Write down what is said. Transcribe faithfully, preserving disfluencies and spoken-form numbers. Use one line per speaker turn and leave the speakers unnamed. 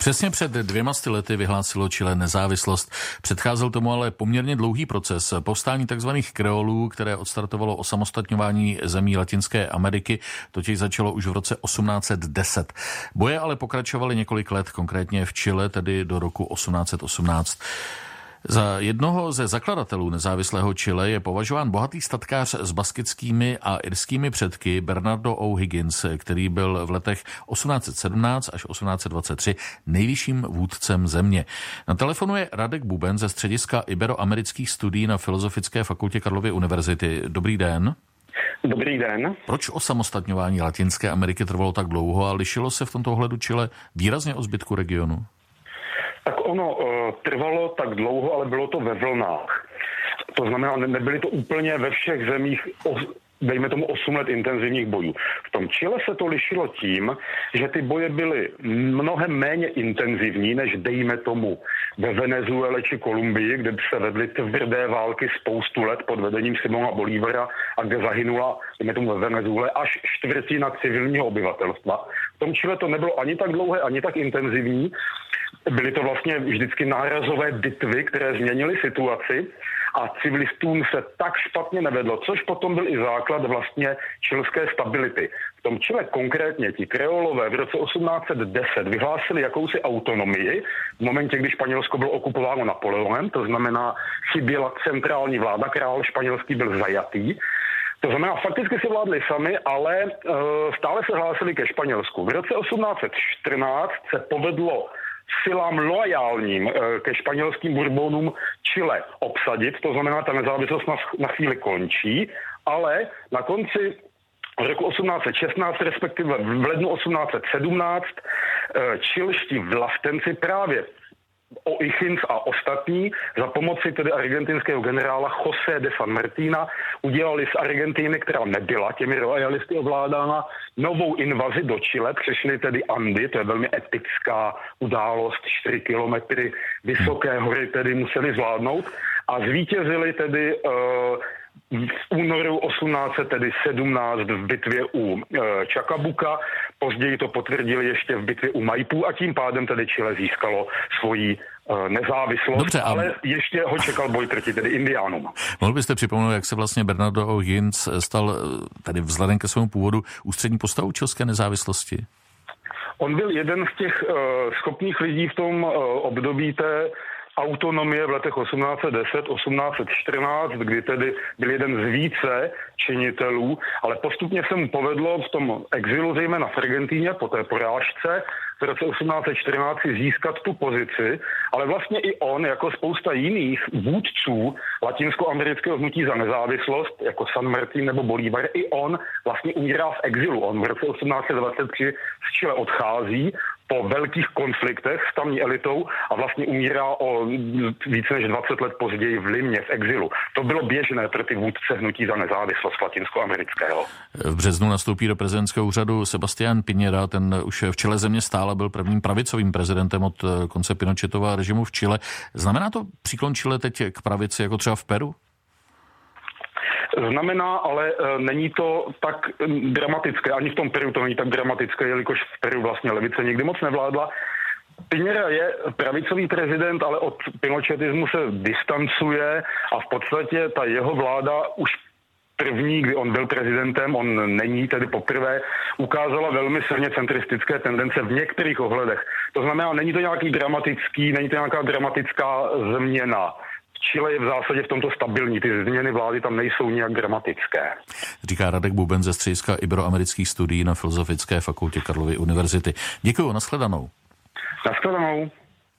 Přesně před dvěma sty lety vyhlásilo Chile nezávislost. Předcházel tomu ale poměrně dlouhý proces. Povstání tzv. Kreolů, které odstartovalo osamostatňování zemí Latinské Ameriky, totiž začalo už v roce osmnáct set deset. Boje ale pokračovaly několik let, konkrétně v Chile, tedy do roku osmnáct set osmnáct. Za jednoho ze zakladatelů nezávislého Chile je považován bohatý statkář s baskickými a irskými předky Bernardo O'Higgins, který byl v letech osmnáct set sedmnáct až osmnáct set dvacet tři nejvyšším vůdcem země. Na telefonu je Radek Buben ze střediska iberoamerických studií na Filozofické fakultě Karlovy univerzity. Dobrý den.
Dobrý den.
Proč osamostatňování Latinské Ameriky trvalo tak dlouho a lišilo se v tomto ohledu Chile výrazně od zbytku regionu?
Tak ono e, trvalo tak dlouho, ale bylo to ve vlnách. To znamená, ne, nebyly to úplně ve všech zemích, o, dejme tomu osm let intenzivních bojů. V tom Chile se to lišilo tím, že ty boje byly mnohem méně intenzivní, než dejme tomu ve Venezuele či Kolumbii, kde se vedly tvrdé války spoustu let pod vedením Simona Bolívara a kde zahynula, dejme tomu ve Venezuele, až čtvrtina civilního obyvatelstva. V tom Chile to nebylo ani tak dlouhé, ani tak intenzivní. Byly to vlastně vždycky nárazové bitvy, které změnily situaci a civilistům se tak špatně nevedlo, což potom byl i základ vlastně chilské stability. V tom Chile konkrétně ti kreolové v roce osmnáct set deset vyhlásili jakousi autonomii v momentě, kdy Španělsko bylo okupováno Napoleonem, to znamená chyběla centrální vláda, král španělský byl zajatý. To znamená, fakticky si vládli sami, ale e, stále se hlásili ke Španělsku. V roce osmnáct set čtrnáct se povedlo silám loajálním ke španělským Bourbonům Chile obsadit, to znamená, ta nezávislost na, na chvíli končí, ale na konci roku osmnáct set šestnáct, respektive v lednu osmnáct set sedmnáct, chilští vlastenci právě O'Higgins a ostatní za pomoci tedy argentinského generála José de San Martina udělali z Argentiny, která nebyla těmi royalisty ovládána, novou invazi do Chile, přešli tedy Andy, to je velmi epická událost, čtyři kilometry vysoké hory tedy museli zvládnout a zvítězili tedy uh, v únoru osmnáct set sedmnáct v bitvě u e, Chacabuca, později to potvrdili ještě v bitvě u Maipú a tím pádem tedy Chile získalo svoji e, nezávislost, Dobře, a... ale ještě ho čekal boj proti tedy Indiánům.
Mohl byste připomenout, jak se vlastně Bernardo O'Higgins stal tedy vzhledem ke svému původu ústřední postavou chilské nezávislosti?
On byl jeden z těch e, schopných lidí v tom e, období té autonomie v letech osmnáct set deset, osmnáct set čtrnáct, kdy tedy byl jeden z více činitelů, ale postupně se mu povedlo v tom exilu, zejména v Argentíně, po té porážce, v roce osmnáct set čtrnáct si získat tu pozici, ale vlastně i on, jako spousta jiných vůdců latinskoamerického hnutí za nezávislost, jako San Martín nebo Bolívar, i on vlastně umírá v exilu. On v roce osmnáct set dvacet tři z Chile odchází po velkých konfliktech s tamní elitou a vlastně umírá o více než dvacet let později v Limě, v exilu. To bylo běžné pro ty vůdce hnutí za nezávislost latinskoamerického.
V březnu nastoupí do prezidentského úřadu Sebastián Piñera, ten už v čele země stále byl prvním pravicovým prezidentem od konce Pinochetova režimu v Chile. Znamená to příklon Chile teď k pravici, jako třeba v Peru?
Znamená, ale e, není to tak dramatické. Ani v tom Peru to není tak dramatické, jelikož v Peru vlastně levice nikdy moc nevládla. Piñera je pravicový prezident, ale od pinochetismu se distancuje a v podstatě ta jeho vláda už první, kdy on byl prezidentem, on není tedy poprvé, ukázala velmi silně centristické tendence v některých ohledech. To znamená, není to nějaký dramatický, není to nějaká dramatická změna. Chile je v zásadě v tomto stabilní, ty změny vlády tam nejsou nijak dramatické.
Říká Radek Buben ze střediska iberoamerických studií na Filozofické fakultě Karlovy univerzity. Děkuju, nashledanou.
Nashledanou.